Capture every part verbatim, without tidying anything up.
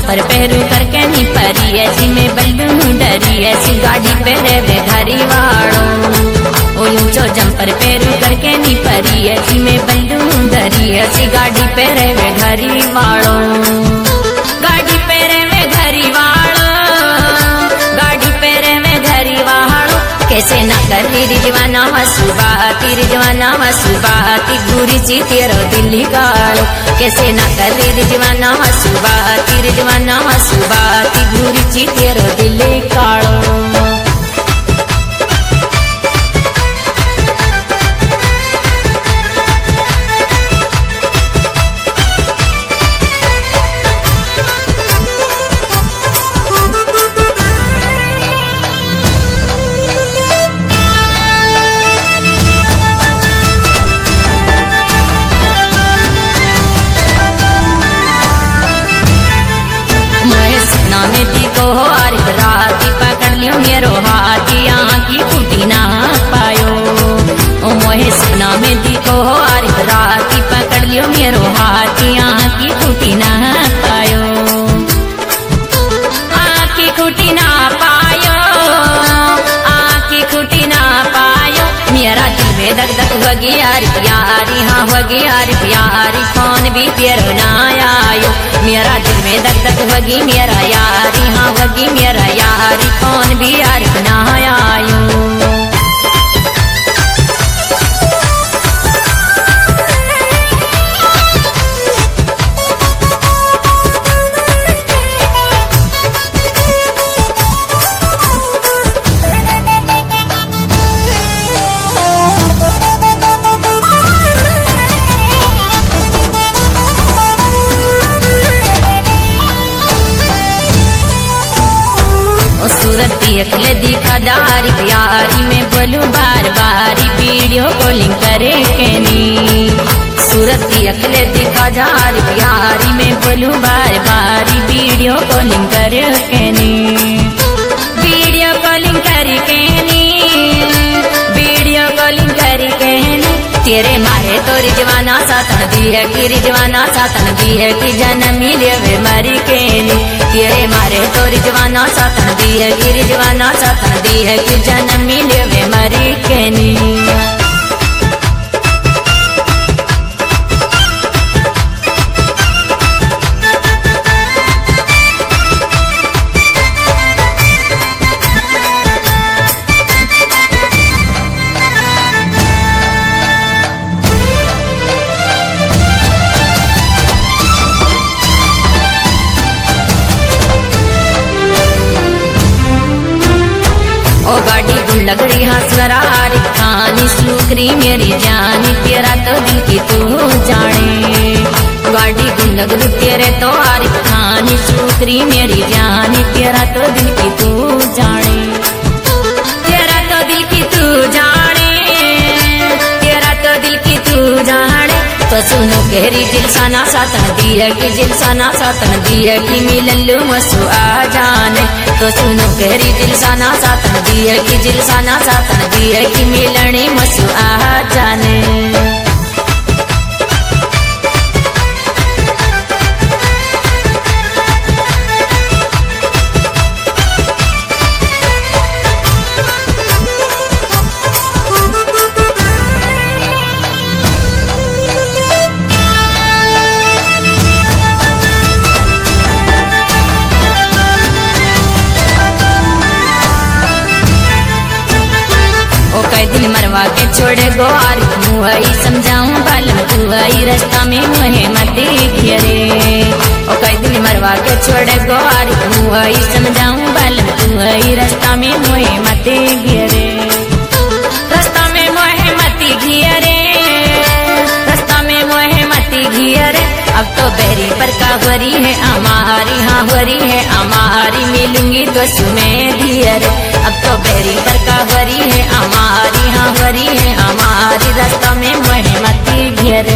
Jumper पहरू करके नी परी ऐसी में बल्लू डरी ऐसी गाड़ी पे रे घरी वाड़ो ऊंचो जंपर पहरू करके नी परी ऐसी में बल्लू डरी ऐसी गाड़ी पे रे घरी वाड़ो गाड़ी पे रे घरी वाड़ो गाड़ी पे रे घरी वाड़ो कैसे ना करी रिजवाना सुबाती रिजवाना सुबाती गुरी ची तेरो दिल्ली गाड़ो कैसे ना करी रिजवाना सुबाती रिजवाना सुबाती गुरी ची तेरो दिल्ली गाड़ो में दी को आर राती पकड़ लियो मेरो हाथी आँखी फूटी ना पायो ओ मोहे सपना में दी को आर राती पकड़ लियो मेरो हाथी आँखी फूटी ना पायो आँखी फूटी ना पायो आँखी फूटी ना पायो मेरा दिल में धक धक होगी यार प्यारी हाँ होगी यार प्यारी फोन भी तेरो ना आयो मेरा दिल में धक धक होगी मेरा यारी हाँ होगी मेरा यारी कौन भी यार ना आयो सूरती अखले दिखा दारी प्यारी में बोलूं बार बारी वीडियो कॉलिंग करे के नी सूरती अखले दिखा दारी प्यारी में बोलूं बार बारी वीडियो कॉलिंग करे के नी वीडियो कॉलिंग करे के नी वीडियो कॉलिंग करे के नी तेरे मारे तो रिजवाना सातन दी है कि रिजवाना सातन दी है कि जन्म मिले वे मरी के नी तेरे मारे तो रिजवाना सातन दी है कि रिजवाना सातन दी है कि जन्म मिले वे मरी के नी ओ गाड़ी गुल लगड़ी हंसरारी खानी सुकरी मेरी जानी तेरा तो दिल की तू जाने गाड़ी गुल लगड़ी तेरे तो आरी खानी सुकरी मेरी जानी तेरा तो दिल की तू जाने तेरा तो दिल की तू जाने तेरा तो दिल की तू जाने तो सुनो गहरी दिल साना सातन दी है कि दिल साना सातन दी है कि मिलन लू मसु आ जाने तो सुनो गहरी दिल साना सातन दी है कि दिल साना सातन दी है कि मिलने मसु आ जाने दिल मरवा के छोड़े गो आर मुहई समझाऊं बालम तुहई रास्ता में मुहे मत घेरे ओ कई दिल मरवा के छोड़े गो आर मुहई समझाऊं बालम तुहई रास्ता में मुहे मत घेरे रास्ता में मुहे मत घेरे रास्ता में मुहे मत घेरे अब तो बेरी पर कावरी है हमारी हाँ वरी है हमारी मिलूंगी तो सुमें धीरे अब तो बेरी पर कावरी है हमारी हाँ वरी है हमारी रास्ता में महमती घेरे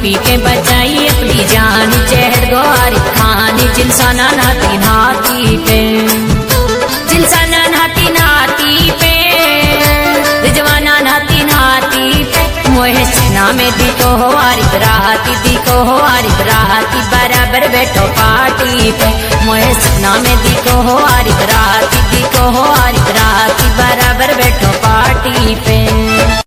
पी के बचाई अपनी जान चेहर गौर खानी जिलसाना नाती नाती पे जिलसाना नाती नाती पे रिजवाना नाती नाती पे मोहे सपना में दिखो हो आरित राती दिखो हो आरित राती बराबर बैठो पार्टी पे मोहे सपना में दिखो हो आरित राती दिखो हो आरित राती बराबर बैठो पार्टी पे।